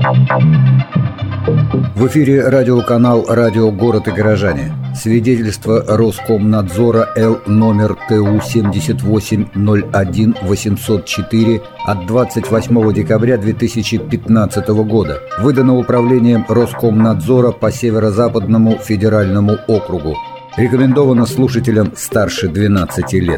В эфире радиоканал «Радио Город и Горожане». Свидетельство Роскомнадзора Л номер ТУ 7801-804 от 28 декабря 2015 года. Выдано Управлением Роскомнадзора по Северо-Западному федеральному округу. Рекомендовано слушателям старше 12 лет.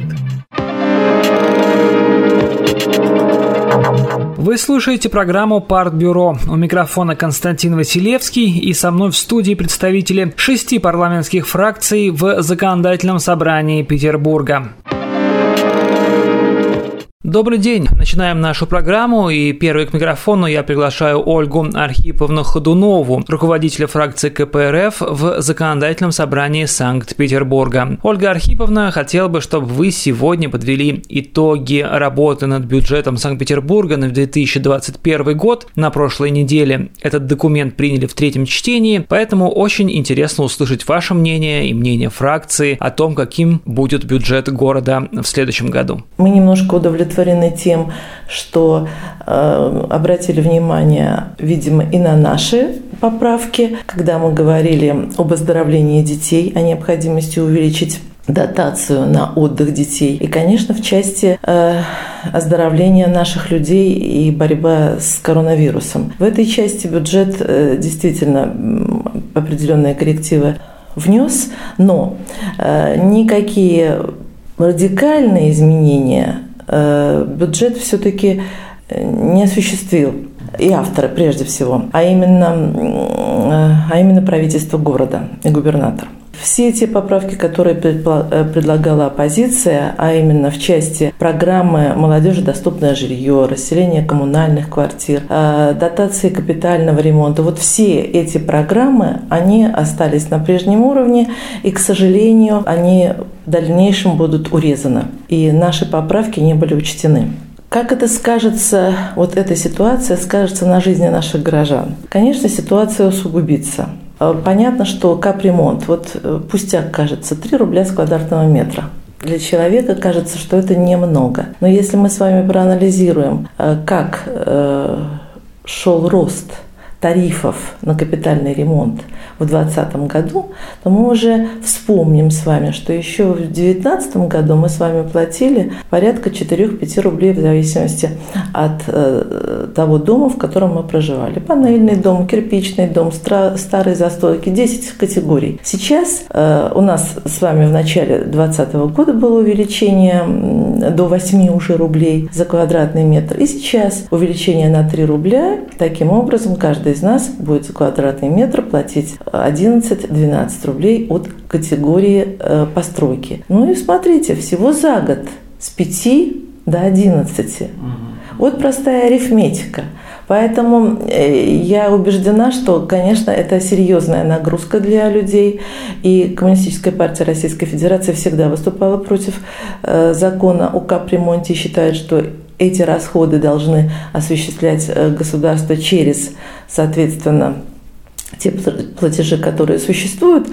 Вы слушаете программу «Партбюро». У микрофона Константин Василевский, и со мной в студии представители 6 парламентских фракций в Законодательном собрании Петербурга. Добрый день. Начинаем нашу программу, и первой к микрофону я приглашаю Ольгу Архиповну Ходунову, руководителя фракции КПРФ в Законодательном собрании Санкт-Петербурга. Ольга Архиповна, хотела бы, чтобы вы сегодня подвели итоги работы над бюджетом Санкт-Петербурга на 2021 год. На прошлой неделе этот документ приняли в 3-м чтении, поэтому очень интересно услышать ваше мнение и мнение фракции о том, каким будет бюджет города в следующем году. Мы немножко удовлетворены тем, что обратили внимание, видимо, и на наши поправки, когда мы говорили об оздоровлении детей, о необходимости увеличить дотацию на отдых детей. И, конечно, в части оздоровления наших людей и борьба с коронавирусом. В этой части бюджет действительно определенные коррективы внес, но никакие радикальные изменения бюджет все-таки не осуществил, и авторы прежде всего, а именно правительство города и губернатор. Все те поправки, которые предлагала оппозиция, а именно в части программы «Молодежи доступное жилье», расселение коммунальных квартир, дотации капитального ремонта, вот все эти программы, они остались на прежнем уровне, и, к сожалению, они в дальнейшем будут урезаны, и наши поправки не были учтены. Как это скажется, вот эта ситуация скажется на жизни наших горожан? Конечно, ситуация усугубится. Понятно, что капремонт, вот пустяк кажется, 3 рубля с квадратного метра. Для человека кажется, что это немного. Но если мы с вами проанализируем, как шел рост тарифов на капитальный ремонт в 2020 году, то мы уже вспомним с вами, что еще в 2019 году мы с вами платили порядка 4-5 рублей в зависимости от того дома, в котором мы проживали. Панельный дом, кирпичный дом, старые застройки, 10 категорий. Сейчас у нас с вами в начале 2020 года было увеличение до 8 уже рублей за квадратный метр. И сейчас увеличение на 3 рубля. Таким образом, каждый из нас будет за квадратный метр платить 11-12 рублей от категории постройки. Ну и смотрите, всего за год с 5 до 11. Вот простая арифметика. Поэтому я убеждена, что, конечно, это серьезная нагрузка для людей. И Коммунистическая партия Российской Федерации всегда выступала против закона о капремонте и считает, что эти расходы должны осуществлять государство через, соответственно, те платежи, которые существуют,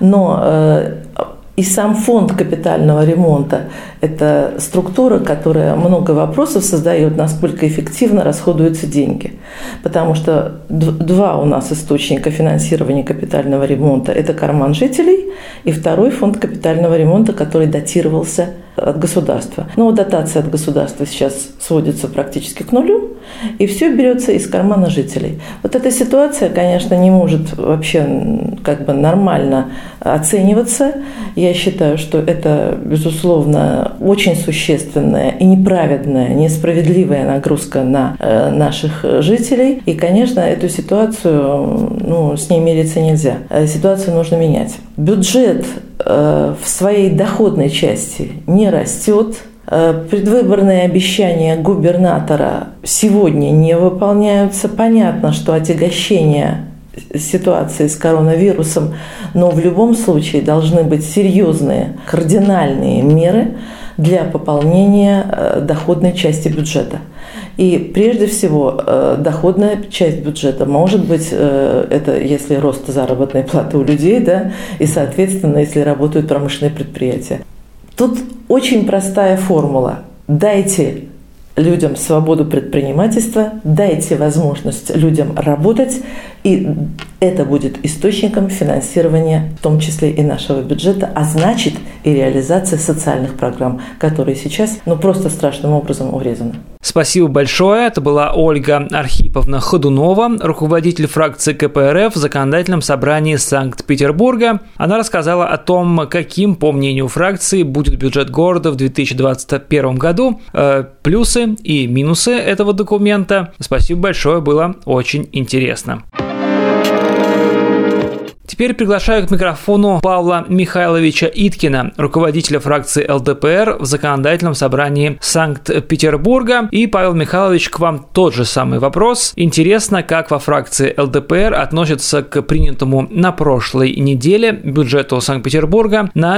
но и сам фонд капитального ремонта – это структура, которая много вопросов создает, насколько эффективно расходуются деньги. Потому что 2 у нас источника финансирования капитального ремонта – это карман жителей, и второй фонд капитального ремонта, который датировался от государства. Но дотация от государства сейчас сводится практически к нулю, и все берется из кармана жителей. Вот эта ситуация, конечно, не может вообще нормально оцениваться. Я считаю, что это, безусловно, очень существенная и неправедная, несправедливая нагрузка на наших жителей. И, конечно, эту ситуацию, с ней мириться нельзя. Ситуацию нужно менять. Бюджет в своей доходной части не растет. Предвыборные обещания губернатора сегодня не выполняются. Понятно, что отягощение ситуации с коронавирусом, но в любом случае должны быть серьезные, кардинальные меры для пополнения доходной части бюджета. И прежде всего доходная часть бюджета может быть, это если рост заработной платы у людей, да, и, соответственно, если работают промышленные предприятия. Тут очень простая формула. Дайте людям свободу предпринимательства, дайте возможность людям работать, и это будет источником финансирования, в том числе и нашего бюджета, а значит и реализации социальных программ, которые сейчас просто страшным образом урезаны. Спасибо большое. Это была Ольга Архиповна Ходунова, руководитель фракции КПРФ в Законодательном собрании Санкт-Петербурга. Она рассказала о том, каким, по мнению фракции, будет бюджет города в 2021 году, плюсы и минусы этого документа. Спасибо большое, было очень интересно. Теперь приглашаю к микрофону Павла Михайловича Иткина, руководителя фракции ЛДПР в Законодательном собрании Санкт-Петербурга. И, Павел Михайлович, к вам тот же самый вопрос. Интересно, как во фракции ЛДПР относятся к принятому на прошлой неделе бюджету Санкт-Петербурга на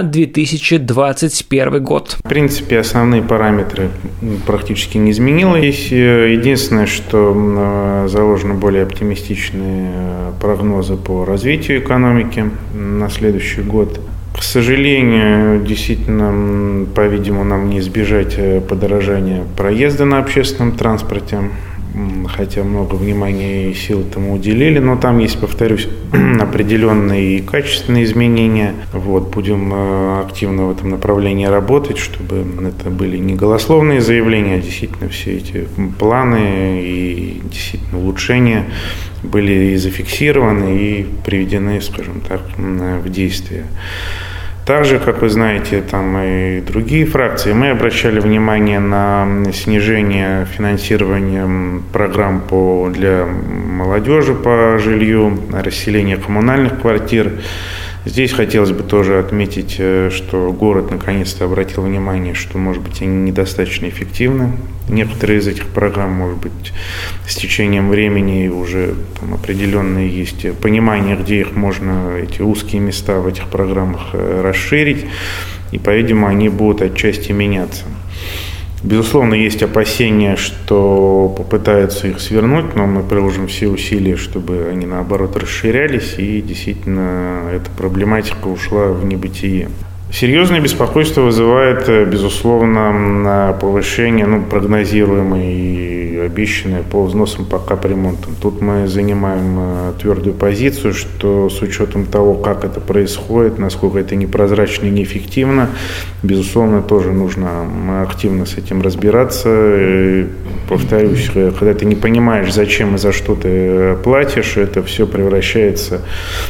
2021 год. В принципе, основные параметры практически не изменились. Единственное, что заложены более оптимистичные прогнозы по развитию экономики на следующий год. К сожалению, действительно, по-видимому, нам не избежать подорожания проезда на общественном транспорте, хотя много внимания и сил этому уделили, но там есть, повторюсь, определенные и качественные изменения. Будем активно в этом направлении работать, чтобы это были не голословные заявления, а действительно все эти планы и действительно улучшения были и зафиксированы, и приведены, скажем так, в действие. Также, как вы знаете, там и другие фракции, мы обращали внимание на снижение финансирования программ для молодежи по жилью, расселение коммунальных квартир. Здесь хотелось бы тоже отметить, что город наконец-то обратил внимание, что, может быть, они недостаточно эффективны. Некоторые из этих программ, может быть, с течением времени уже там определенные есть понимание, где их можно, эти узкие места в этих программах расширить, и, по-видимому, они будут отчасти меняться. Безусловно, есть опасения, что попытаются их свернуть, но мы приложим все усилия, чтобы они, наоборот, расширялись, и действительно эта проблематика ушла в небытие. Серьезное беспокойство вызывает, безусловно, повышение, прогнозируемое и обещанное по взносам по капремонтам. Тут мы занимаем твердую позицию, что с учетом того, как это происходит, насколько это непрозрачно и неэффективно, безусловно, тоже нужно активно с этим разбираться. И, повторюсь, когда ты не понимаешь, зачем и за что ты платишь, это все превращается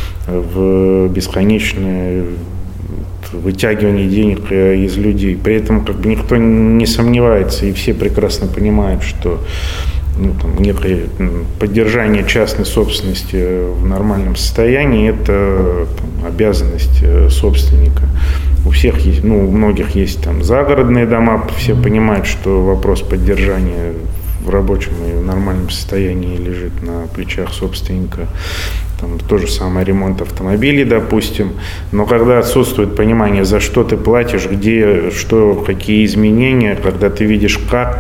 в бесконечное вытягивание денег из людей. При этом никто не сомневается, и все прекрасно понимают, что некое поддержание частной собственности в нормальном состоянии – это обязанность собственника. У всех есть, у многих есть загородные дома, все понимают, что вопрос поддержания в рабочем и в нормальном состоянии лежит на плечах собственника. То же самое ремонт автомобилей, допустим. Но когда отсутствует понимание, за что ты платишь, где, что, какие изменения, когда ты видишь, как,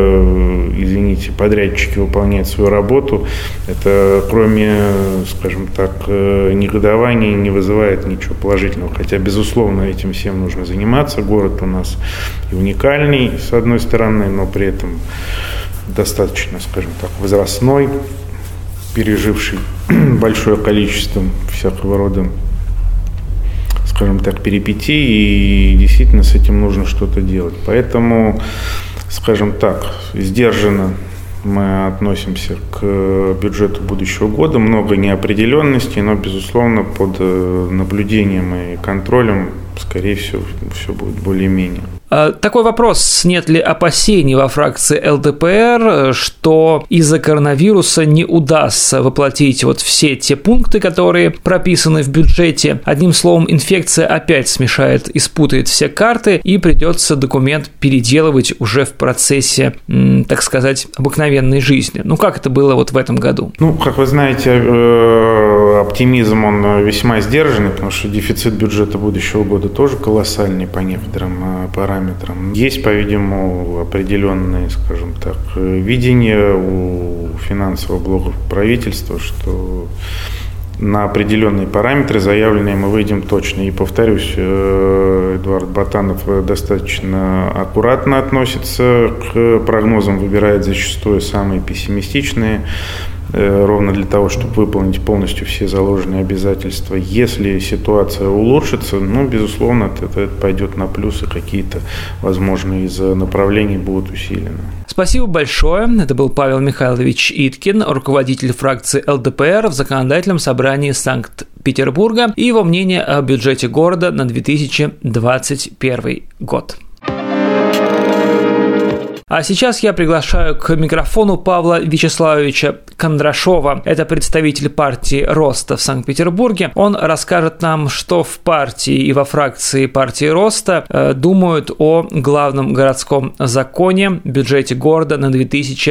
подрядчики выполняют свою работу, это кроме, скажем так, негодования не вызывает ничего положительного. Хотя, безусловно, этим всем нужно заниматься. Город у нас и уникальный, с одной стороны, но при этом достаточно, скажем так, возрастной, переживший большое количество всякого рода, скажем так, перипетий, и действительно с этим нужно что-то делать. Поэтому, скажем так, сдержанно мы относимся к бюджету будущего года. Много неопределенностей, но, безусловно, под наблюдением и контролем, скорее всего, все будет более-менее. Такой вопрос: нет ли опасений во фракции ЛДПР, что из-за коронавируса не удастся воплотить все те пункты, которые прописаны в бюджете? Одним словом, инфекция опять смешает и спутает все карты, и придется документ переделывать уже в процессе, так сказать, обыкновенной жизни. Как это было в этом году? Как вы знаете, оптимизм, он весьма сдержанный, потому что дефицит бюджета будущего года тоже колоссальный по некоторым параметрам. Есть, по-видимому, определенные, скажем так, видения у финансового блока правительства, что на определенные параметры заявленные мы выйдем точно. И повторюсь, Эдуард Ботанов достаточно аккуратно относится к прогнозам, выбирает зачастую самые пессимистичные, ровно для того, чтобы выполнить полностью все заложенные обязательства. Если ситуация улучшится, безусловно, это пойдет на плюс, и какие-то, возможно, из направлений будут усилены. Спасибо большое. Это был Павел Михайлович Иткин, руководитель фракции ЛДПР в Законодательном собрании Санкт-Петербурга, и его мнение о бюджете города на 2021 год. А сейчас я приглашаю к микрофону Павла Вячеславовича Кондрашова. Это представитель партии Роста в Санкт-Петербурге. Он расскажет нам, что в партии и во фракции партии Роста думают о главном городском законе, бюджете города на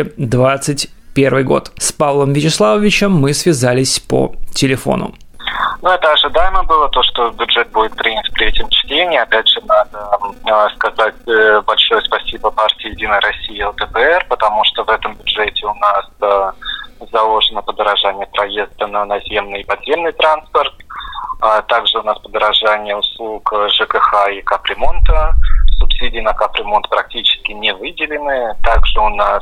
2021 год. С Павлом Вячеславовичем мы связались по телефону. Это ожидаемо было, то, что бюджет будет принят в третьем чтении. Опять же, надо сказать большое спасибо партии «Единая Россия» ЛДПР, потому что в этом бюджете у нас заложено подорожание проезда на наземный и подземный транспорт. Также у нас подорожание услуг ЖКХ и капремонта. Субсидии на капремонт практически не выделены. Также у нас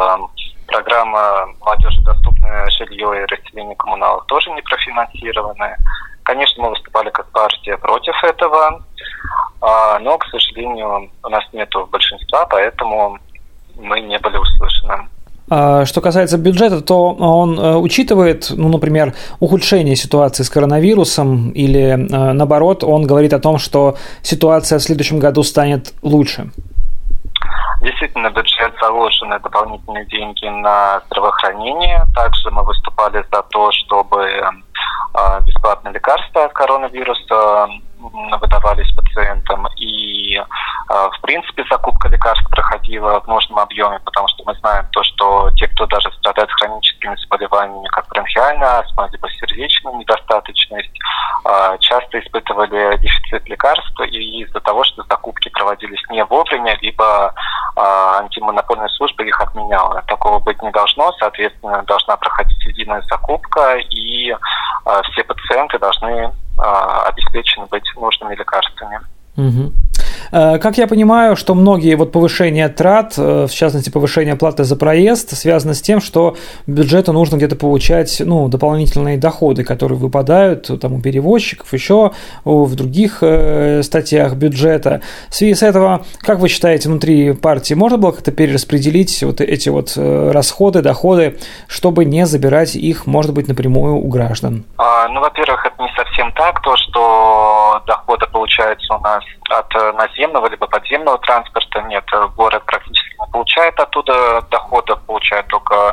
программа «Молодежи доступное жилье» и расселение коммуналов тоже не профинансированы. Конечно, мы выступали как партия против этого, но, к сожалению, у нас нет большинства, поэтому мы не были услышаны. Что касается бюджета, то он учитывает, например, ухудшение ситуации с коронавирусом, или, наоборот, он говорит о том, что ситуация в следующем году станет лучше? Действительно, в бюджет заложены дополнительные деньги на здравоохранение. Также мы выступали за то, чтобы бесплатные лекарства от коронавируса выдавались пациентам. И, в принципе, закупка лекарств проходила в нужном объеме, потому что мы знаем то, что те, кто даже страдает хроническими заболеваниями, как бронхиальная астма, либо сердечная недостаточность, часто испытывали дефицит лекарств из-за того, что закупки проводились не вовремя, либо антимонопольная служба их отменяла. Такого быть не должно, соответственно, должна проходить единая закупка, и все пациенты должны обеспечены быть нужными лекарствами. Угу. Как я понимаю, что многие повышения трат, в частности повышение платы за проезд, связано с тем, что бюджету нужно где-то получать дополнительные доходы, которые выпадают у перевозчиков, еще в других статьях бюджета. В связи с этого, как вы считаете, внутри партии можно было как-то перераспределить эти расходы, доходы, чтобы не забирать их, может быть, напрямую у граждан? Во-первых, это не совсем так. То, что доходы получаются у нас от наземного либо подземного транспорта, нет, город практически не получает оттуда доходов, получает только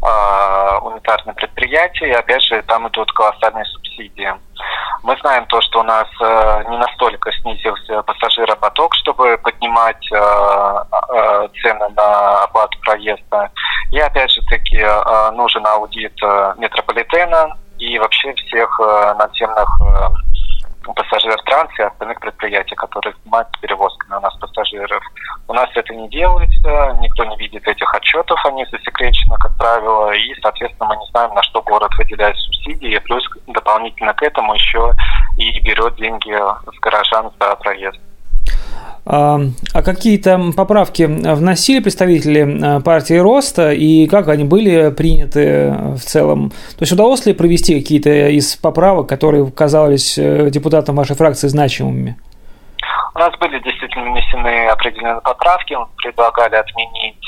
унитарные предприятия, и опять же там идут колоссальные субсидии. Мы знаем то, что у нас не настолько снизился пассажиропоток, чтобы поднимать цены на оплату проезда. И опять же таки нужен аудит метрополитена и вообще всех наземных пассажиров транс и остальных предприятий, которые занимаются перевозками у нас пассажиров. У нас это не делается, никто не видит этих отчетов, они засекречены, как правило, и, соответственно, мы не знаем, на что город выделяет субсидии, плюс дополнительно к этому еще и берет деньги с горожан за проезд. А какие-то поправки вносили представители партии Роста, и как они были приняты в целом? То есть удалось ли провести какие-то из поправок, которые казались депутатам вашей фракции значимыми? У нас были действительно внесены определенные поправки. Мы предлагали отменить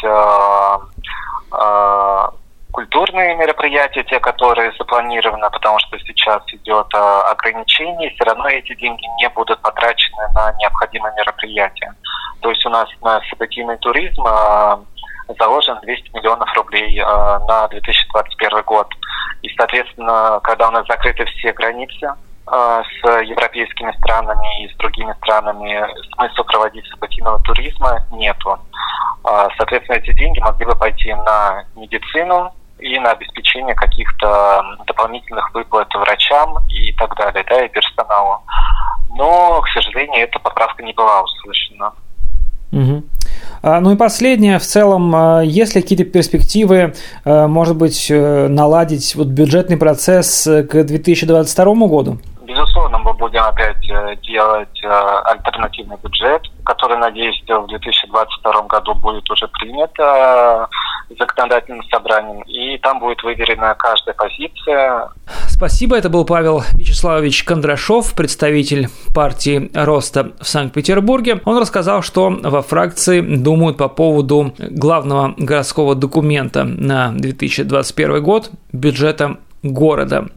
культурные мероприятия, те, которые запланированы, потому что сейчас идет ограничение, все равно эти деньги не будут потрачены на необходимые мероприятия. То есть у нас на событийный туризм заложено 200 миллионов рублей на 2021 год. И, соответственно, когда у нас закрыты все границы с европейскими странами и с другими странами, смысла проводить событийного туризма нету. Соответственно, эти деньги могли бы пойти на медицину и на обеспечение каких-то дополнительных выплат врачам и так далее, и персоналу. Но, к сожалению, эта поправка не была услышана. Угу. Ну и последнее, в целом, есть ли какие-то перспективы, может быть, наладить бюджетный процесс к 2022 году? Безусловно, мы будем опять делать альтернативный бюджет, который, надеюсь, в 2022 году будет уже принят законодательным собранием, и там будет выверена каждая позиция. Спасибо. Это был Павел Вячеславович Кондрашов, представитель партии Роста в Санкт-Петербурге. Он рассказал, что во фракции думают по поводу главного городского документа на 2021 год – бюджета города.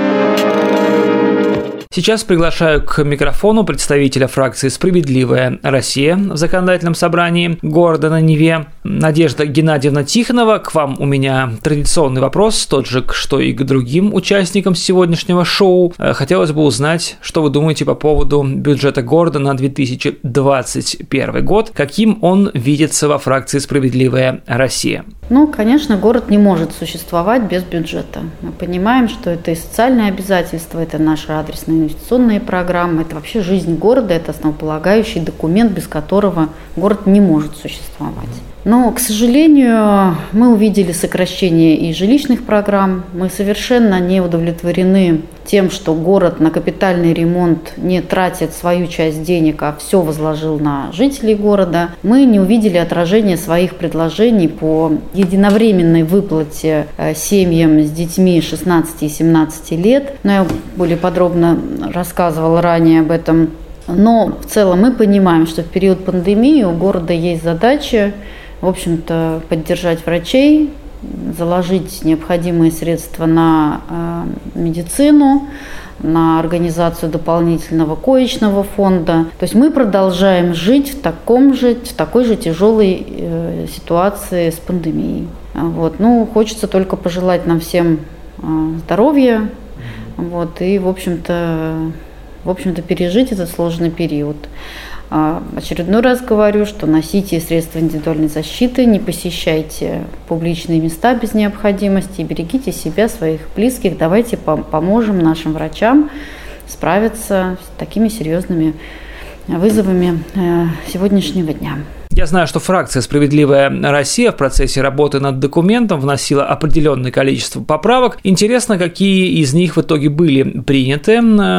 Сейчас приглашаю к микрофону представителя фракции «Справедливая Россия» в законодательном собрании города на Неве. Надежда Геннадьевна Тихонова, к вам у меня традиционный вопрос, тот же, что и к другим участникам сегодняшнего шоу. Хотелось бы узнать, что вы думаете по поводу бюджета города на 2021 год, каким он видится во фракции «Справедливая Россия». Конечно, город не может существовать без бюджета. Мы понимаем, что это и социальные обязательства, это наши адресные инвестиционные программы, это вообще жизнь города, это основополагающий документ, без которого город не может существовать. Но, к сожалению, мы увидели сокращение и жилищных программ. Мы совершенно не удовлетворены тем, что город на капитальный ремонт не тратит свою часть денег, а все возложил на жителей города. Мы не увидели отражения своих предложений по единовременной выплате семьям с детьми 16 и 17 лет. Я более подробно рассказывала ранее об этом. Но в целом мы понимаем, что в период пандемии у города есть задача, в общем-то, поддержать врачей, заложить необходимые средства на медицину, на организацию дополнительного коечного фонда. То есть мы продолжаем жить в такой же тяжелой ситуации с пандемией. Хочется только пожелать нам всем здоровья, и, в общем-то, пережить этот сложный период. Очередной раз говорю, что носите средства индивидуальной защиты, не посещайте публичные места без необходимости, берегите себя, своих близких. Давайте поможем нашим врачам справиться с такими серьезными вызовами сегодняшнего дня. Я знаю, что фракция «Справедливая Россия» в процессе работы над документом вносила определенное количество поправок. Интересно, какие из них в итоге были приняты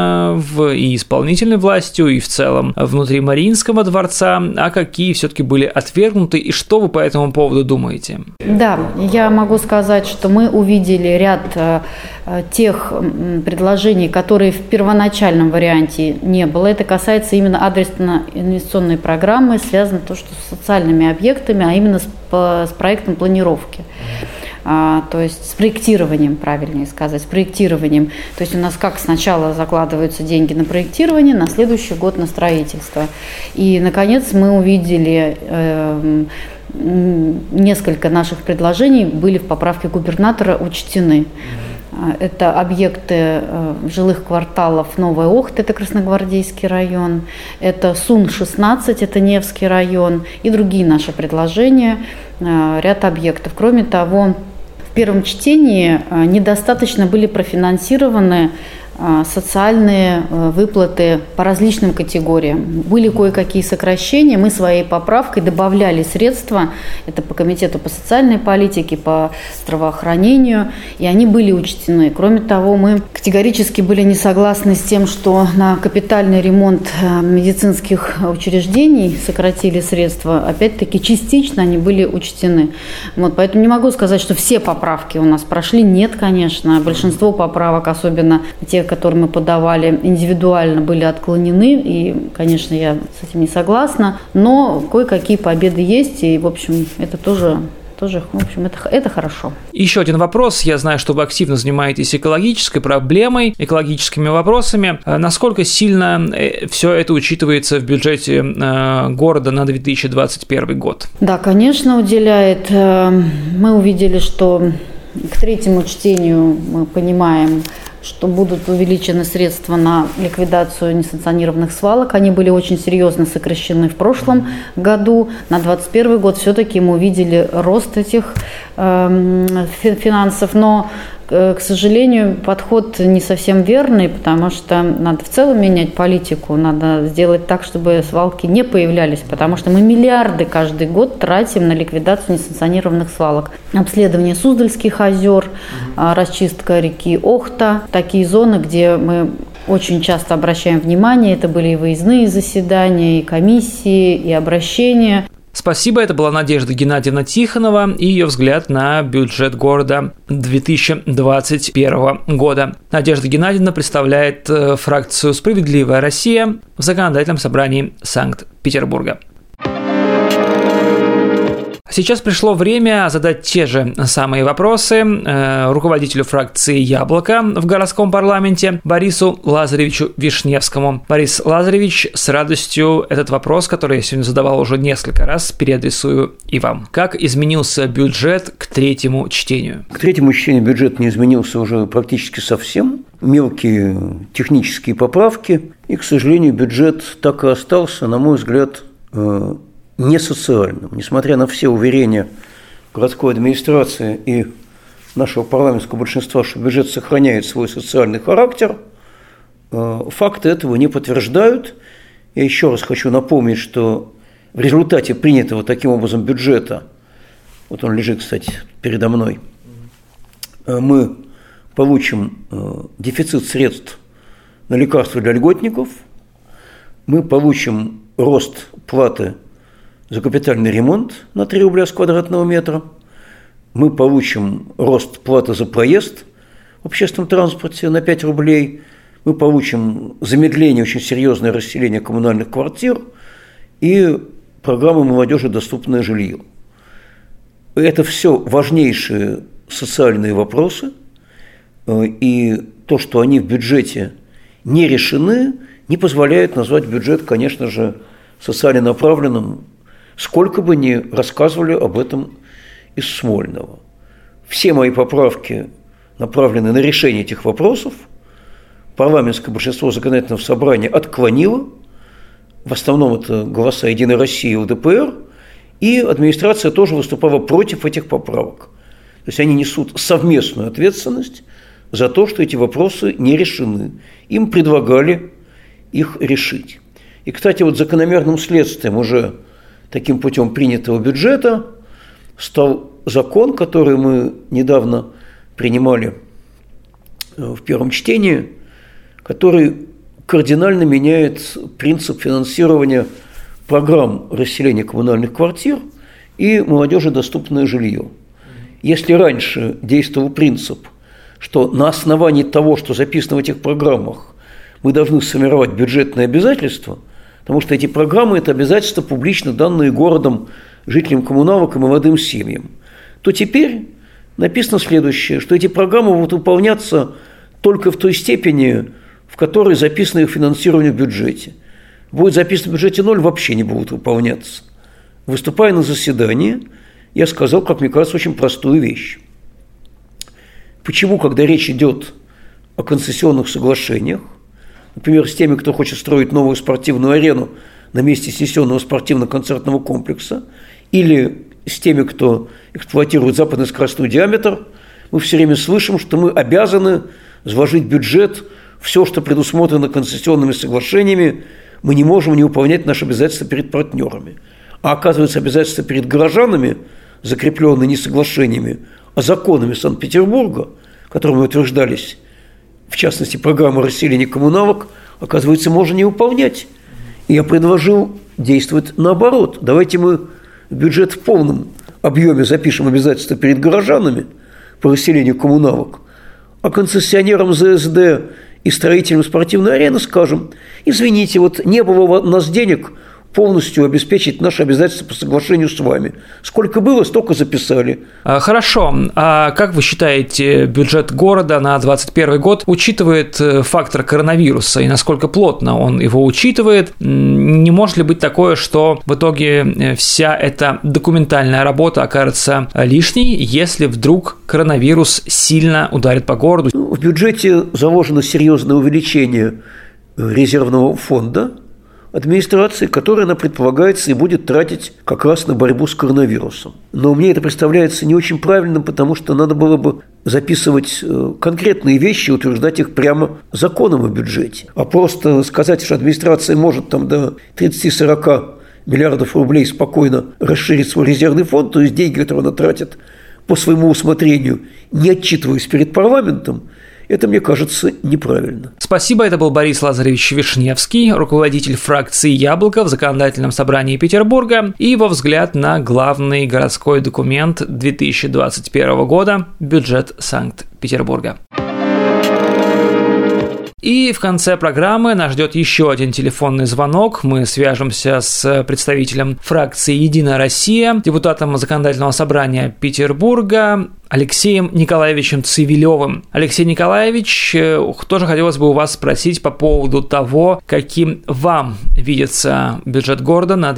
и исполнительной властью, и в целом внутри Мариинского дворца, а какие все-таки были отвергнуты, и что вы по этому поводу думаете? Да, я могу сказать, что мы увидели ряд тех предложений, которые в первоначальном варианте не было. Это касается именно адресно-инвестиционной программы, связано то, что с социальными объектами, а именно с проектом планировки. То есть с проектированием, правильнее сказать, с проектированием. То есть у нас как сначала закладываются деньги на проектирование, на следующий год на строительство. И, наконец, мы увидели несколько наших предложений были в поправке губернатора учтены. Это объекты жилых кварталов Новая Охта, это Красногвардейский район, это Сун-16, это Невский район и другие наши предложения, ряд объектов. Кроме того, в первом чтении недостаточно были профинансированы социальные выплаты по различным категориям. Были кое-какие сокращения, мы своей поправкой добавляли средства, это по Комитету по социальной политике, по здравоохранению, и они были учтены. Кроме того, мы категорически были не согласны с тем, что на капитальный ремонт медицинских учреждений сократили средства. Опять-таки, частично они были учтены. Поэтому не могу сказать, что все поправки у нас прошли. Нет, конечно. Большинство поправок, особенно те, которые мы подавали индивидуально, были отклонены, и, конечно, я с этим не согласна, но кое-какие победы есть, и, в общем, это тоже в общем, это хорошо. Еще один вопрос. Я знаю, что вы активно занимаетесь экологической проблемой, экологическими вопросами. Насколько сильно все это учитывается в бюджете города на 2021 год? Да, конечно, уделяет. Мы увидели, что к третьему чтению мы понимаем, что будут увеличены средства на ликвидацию несанкционированных свалок. Они были очень серьезно сокращены в прошлом году. На 2021 год все-таки мы увидели рост этих финансов. Но к сожалению, подход не совсем верный, потому что надо в целом менять политику, надо сделать так, чтобы свалки не появлялись, потому что мы миллиарды каждый год тратим на ликвидацию несанкционированных свалок. Обследование Суздальских озер, расчистка реки Охта, такие зоны, где мы очень часто обращаем внимание, это были и выездные заседания, и комиссии, и обращения. Спасибо, это была Надежда Геннадьевна Тихонова и ее взгляд на бюджет города 2021 года. Надежда Геннадьевна представляет фракцию «Справедливая Россия» в Законодательном собрании Санкт-Петербурга. Сейчас пришло время задать те же самые вопросы руководителю фракции «Яблоко» в городском парламенте Борису Лазаревичу Вишневскому. Борис Лазаревич, с радостью этот вопрос, который я сегодня задавал уже несколько раз, переадресую и вам. Как изменился бюджет к третьему чтению? К третьему чтению бюджет не изменился уже практически совсем. Мелкие технические поправки. И, к сожалению, бюджет так и остался, на мой взгляд, не социальным. Несмотря на все уверения городской администрации и нашего парламентского большинства, что бюджет сохраняет свой социальный характер, факты этого не подтверждают. Я еще раз хочу напомнить, что в результате принятого таким образом бюджета, вот он лежит, кстати, передо мной, мы получим дефицит средств на лекарства для льготников, мы получим рост платы за капитальный ремонт на 3 рубля с квадратного метра. Мы получим рост платы за проезд в общественном транспорте на 5 рублей. Мы получим замедление, очень серьезное расселение коммунальных квартир и программу молодежи «Доступное жилье». Это все важнейшие социальные вопросы. И то, что они в бюджете не решены, не позволяет назвать бюджет, конечно же, социально направленным, сколько бы ни рассказывали об этом из Смольного. Все мои поправки направлены на решение этих вопросов. Парламентское большинство законодательного собрания отклонило. В основном это голоса «Единой России» и ЛДПР. И администрация тоже выступала против этих поправок. То есть они несут совместную ответственность за то, что эти вопросы не решены. Им предлагали их решить. И, кстати, вот закономерным следствием уже таким путем принятого бюджета стал закон, который мы недавно принимали в первом чтении, который кардинально меняет принцип финансирования программ расселения коммунальных квартир и молодежи «Доступное жилье». Если раньше действовал принцип, что на основании того, что записано в этих программах, мы должны сформировать бюджетные обязательства, потому что эти программы – это обязательства, публично данные городом, жителям коммуналок и молодым семьям, то теперь написано следующее, что эти программы будут выполняться только в той степени, в которой записано их финансирование в бюджете. Будет записано в бюджете 0, вообще не будут выполняться. Выступая на заседании, я сказал, как мне кажется, очень простую вещь. Почему, когда речь идет о концессионных соглашениях, например, с теми, кто хочет строить новую спортивную арену на месте снесенного спортивно-концертного комплекса, или с теми, кто эксплуатирует западный скоростной диаметр, мы все время слышим, что мы обязаны вложить в бюджет все, что предусмотрено концессионными соглашениями, мы не можем не выполнять наши обязательства перед партнерами. А оказывается, обязательства перед горожанами, закрепленные не соглашениями, а законами Санкт-Петербурга, которыми утверждались, в частности, программа расселения коммуналок, оказывается, можно не выполнять. И я предложил действовать наоборот. Давайте мы в бюджет в полном объеме запишем обязательства перед горожанами по расселению коммуналок, а концессионерам ЗСД и строителям спортивной арены скажем: извините, вот не было у нас денег полностью обеспечить наши обязательства по соглашению с вами. Сколько было, столько записали. Хорошо. А как вы считаете, бюджет города на 2021 год учитывает фактор коронавируса и насколько плотно он его учитывает? Не может ли быть такое, что в итоге вся эта документальная работа окажется лишней, если вдруг коронавирус сильно ударит по городу? В бюджете заложено серьезное увеличение резервного фонда администрации, которая, она предполагается, и будет тратить как раз на борьбу с коронавирусом. Но мне это представляется не очень правильным, потому что надо было бы записывать конкретные вещи, утверждать их прямо законом о бюджете. А просто сказать, что администрация может там до 30-40 миллиардов рублей спокойно расширить свой резервный фонд, то есть деньги, которые она тратит по своему усмотрению, не отчитываясь перед парламентом, это, мне кажется, неправильно. Спасибо. Это был Борис Лазаревич Вишневский, руководитель фракции «Яблоко» в Законодательном собрании Петербурга, и его взгляд на главный городской документ 2021 года – бюджет Санкт-Петербурга. И в конце программы нас ждет еще один телефонный звонок. Мы свяжемся с представителем фракции «Единая Россия», депутатом Законодательного собрания Петербурга Алексеем Николаевичем Цивилевым. Алексей Николаевич, тоже хотелось бы у вас спросить по поводу того, каким вам видится бюджет города на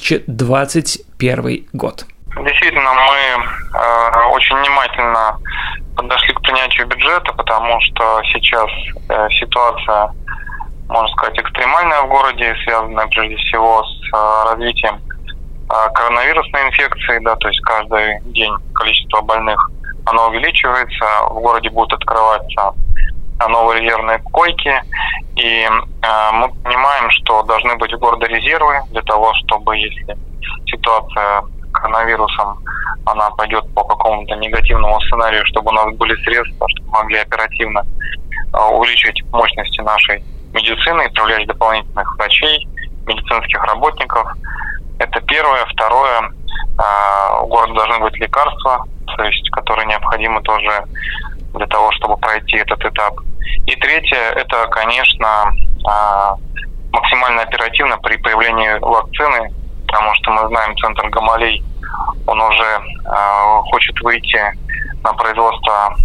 2021 год. Действительно, мы очень внимательно подошли к принятию бюджета, потому что сейчас ситуация, можно сказать, экстремальная в городе, связанная прежде всего с развитием коронавирусной инфекции, да, то есть каждый день количество больных, оно увеличивается, в городе будут открываться новые резервные койки, и мы понимаем, что должны быть у города резервы для того, чтобы, если ситуация коронавирусом, она пойдет по какому-то негативному сценарию, чтобы у нас были средства, чтобы мы могли оперативно увеличить мощности нашей медицины и привлечь дополнительных врачей, медицинских работников. Это первое. Второе, у города должны быть лекарства, то есть, которые необходимы тоже для того, чтобы пройти этот этап. И третье, это, конечно, максимально оперативно при появлении вакцины, потому что мы знаем, центр Гамалей, он уже хочет выйти на производство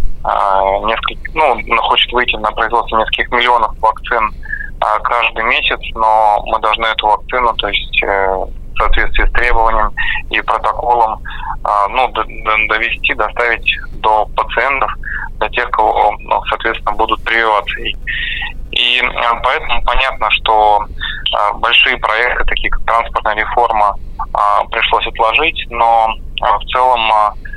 хочет выйти на производство нескольких миллионов вакцин каждый месяц, но мы должны эту вакцину, то есть в соответствии с требованием и протоколом, довести, доставить до пациентов, до тех, кого, соответственно, будут прививаться. И поэтому понятно, что большие проекты, такие как транспортная реформа, пришлось отложить, но в целом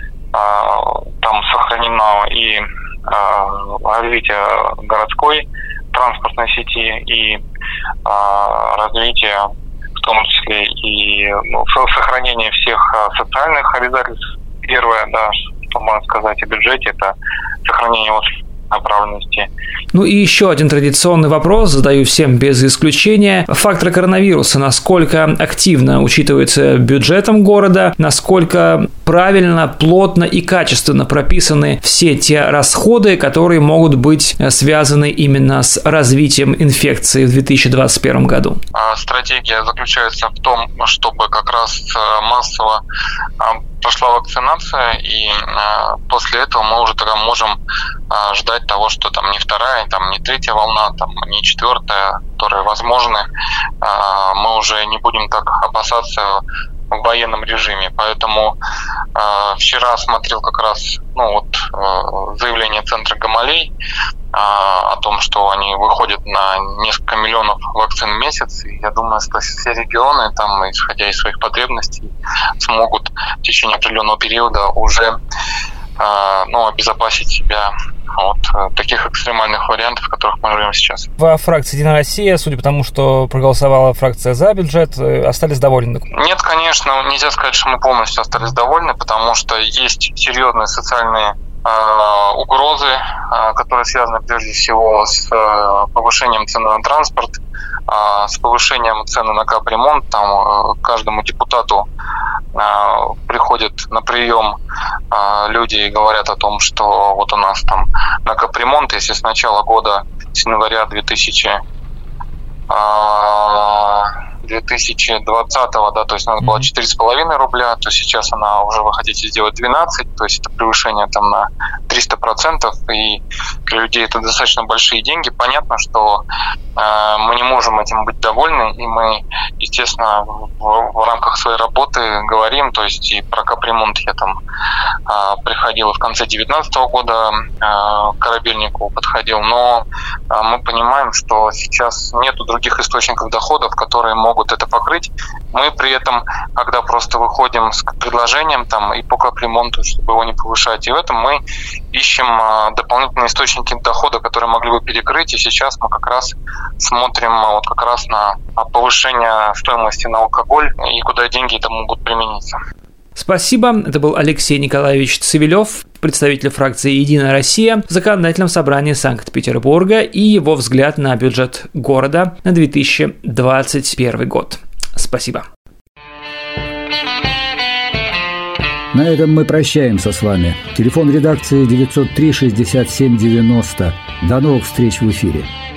там сохранено и развитие городской транспортной сети, и развитие, в том числе и сохранение всех социальных обязательств. Первое, да, что можно сказать о бюджете, это сохранение направленности. Ну и еще один традиционный вопрос, задаю всем без исключения. Фактор коронавируса, насколько активно учитывается бюджетом города, насколько правильно, плотно и качественно прописаны все те расходы, которые могут быть связаны именно с развитием инфекции в 2021 году? Стратегия заключается в том, чтобы как раз массово прошла вакцинация, и после этого мы уже тогда можем ждать того, что там не вторая, там не третья волна, там не четвертая, которые возможны, мы уже не будем так опасаться в военном режиме. Поэтому вчера смотрел как раз заявление центра Гамалей о том, что они выходят на несколько миллионов вакцин в месяц. И я думаю, что все регионы, там, исходя из своих потребностей, смогут в течение определенного периода уже обезопасить себя от таких экстремальных вариантов, в которых мы живем сейчас. Во фракции «Единая Россия», судя по тому, что проголосовала фракция за бюджет, остались довольны? Нет, конечно, нельзя сказать, что мы полностью остались довольны, потому что есть серьезные социальные угрозы, которые связаны прежде всего с повышением цены на транспорт, с повышением цены на капремонт. Там каждому депутату приходят на прием люди и говорят о том, что вот у нас там на капремонт, если с начала года, с января 2020-го, да, то есть у нас было 4,5 рубля, то сейчас вы хотите сделать 12, то есть это превышение там на 300%, и для людей это достаточно большие деньги. Понятно, что мы не можем этим быть довольны, и мы, естественно, в рамках своей работы говорим, то есть и про капремонт я там приходил в конце 2019 года к Корабельникову подходил, но мы понимаем, что сейчас нету других источников доходов, которые могут могут это покрыть. Мы при этом, когда просто выходим с предложением и по капремонту, чтобы его не повышать, и в этом мы ищем дополнительные источники дохода, которые могли бы перекрыть, и сейчас мы как раз смотрим как раз на повышение стоимости на алкоголь и куда деньги это могут примениться. Спасибо. Это был Алексей Николаевич Цивилев, представитель фракции «Единая Россия» в Законодательном собрании Санкт-Петербурга, и его взгляд на бюджет города на 2021 год. Спасибо. На этом мы прощаемся с вами. Телефон редакции 903 67 90. До новых встреч в эфире.